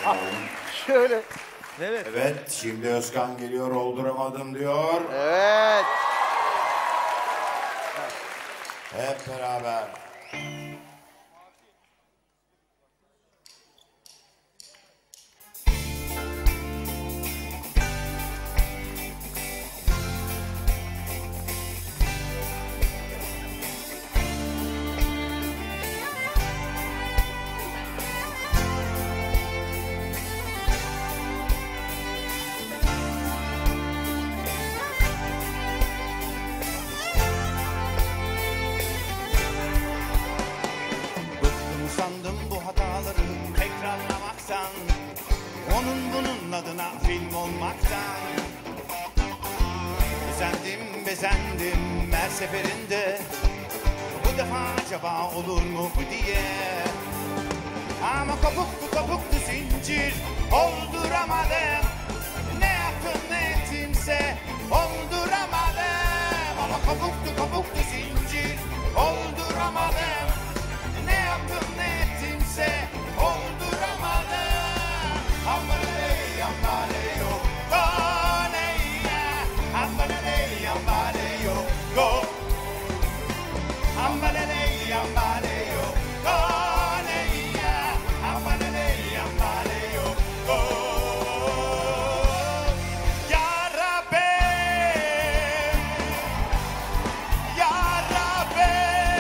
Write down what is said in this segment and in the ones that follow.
Şöyle. Evet. Evet, şimdi Özkan geliyor, olduramadım diyor. Evet. Hep beraber. Sandım bu hataları tekrarlamaktan, onun bunun adına film olmaktan. Bezendim her seferinde, bu defa acaba olur mu diye. Ama kopuktu zincir, olduramadım. Ne yaptım ne ettimse olduramadım. Ama kopuktu zincir, olduramadım. Ne yaptım ne ettimse olduramadım. Ambaley ambaleyo, go neyya. Ambaley ambaleyo, go. Ambaley ambaleyo, go neyya. Ambaley ambaleyo, go. Ya Rabbi, Ya Rabbi.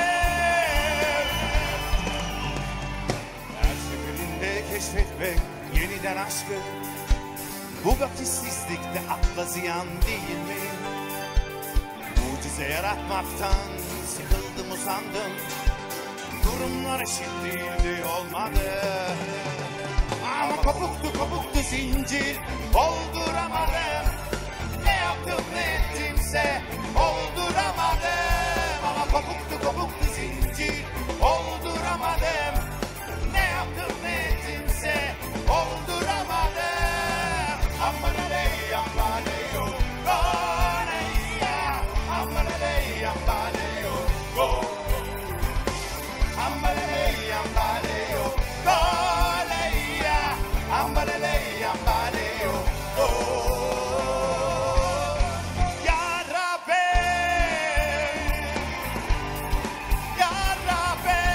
Keşfetmek yeniden aşkı, bu vakitsizlikte akla ziyan değil mi? Mucize yaratmaktan sıkıldım usandım, durumlar eşit değildi olmadı. Ama kopuktu zincir, olduramadım. Ne yaptım ne ettimse olduramadım. Ama kopuktu zincir, olduramadım. Ne yaptım ne ettimse olduramadım. Ambaley ambaleyo, go neyya. Ambaley ambaleyo, go. Ambaley ambaleyo, go neyya. Ambaley ambaleyo, go. Ya Rabbi, Ya Rabbi.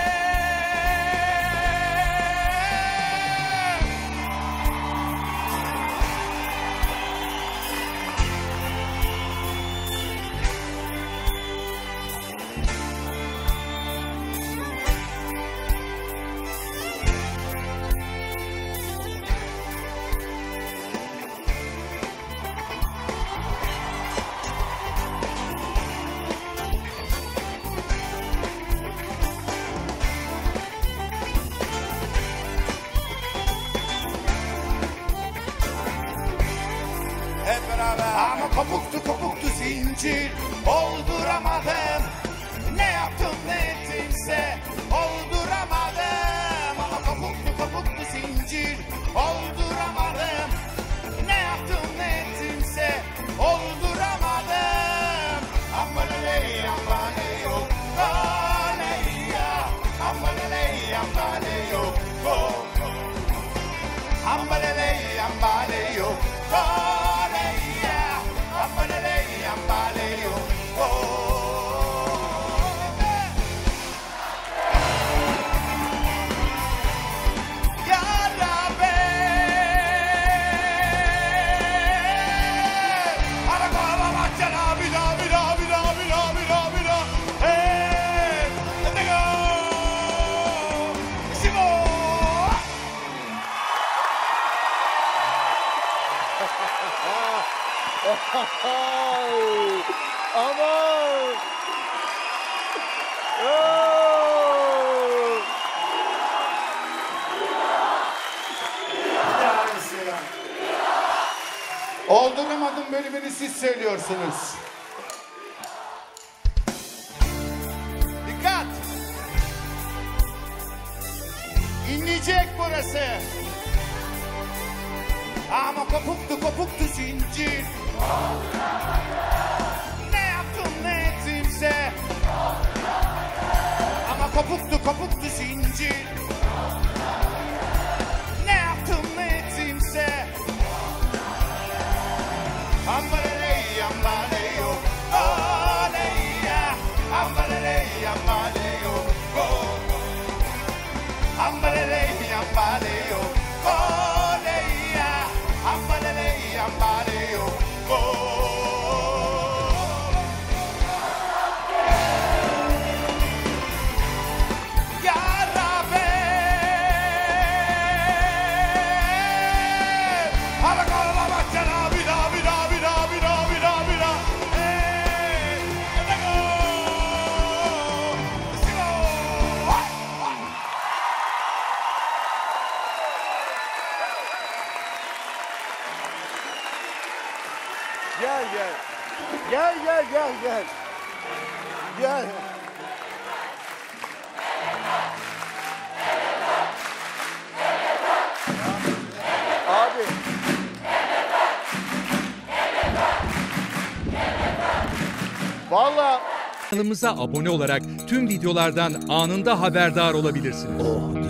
Hep beraber. Ama kopuktu zincir, olduramadım. Ne yaptım ne ettimse olduramadım. Ama kopuktu zincir, olduramadım. Ne yaptım ne ettimse olduramadım. Ambaley ambaleyo, go neyya. Ambaley ambaleyo, go. Ambaley ambaleyo, go. Aman! Olduramadım bölümünü siz söylüyorsunuz. Dikkat! İnleyecek burası. Ama kopuktu zincir. Ne yaptım ne ettimse. Ama kopuktu zincir. Ne yaptım Gel gel. Gel gel gel gel. Gel. Abi. Vallahi Kanalımıza abone olarak tüm videolardan anında haberdar olabilirsiniz.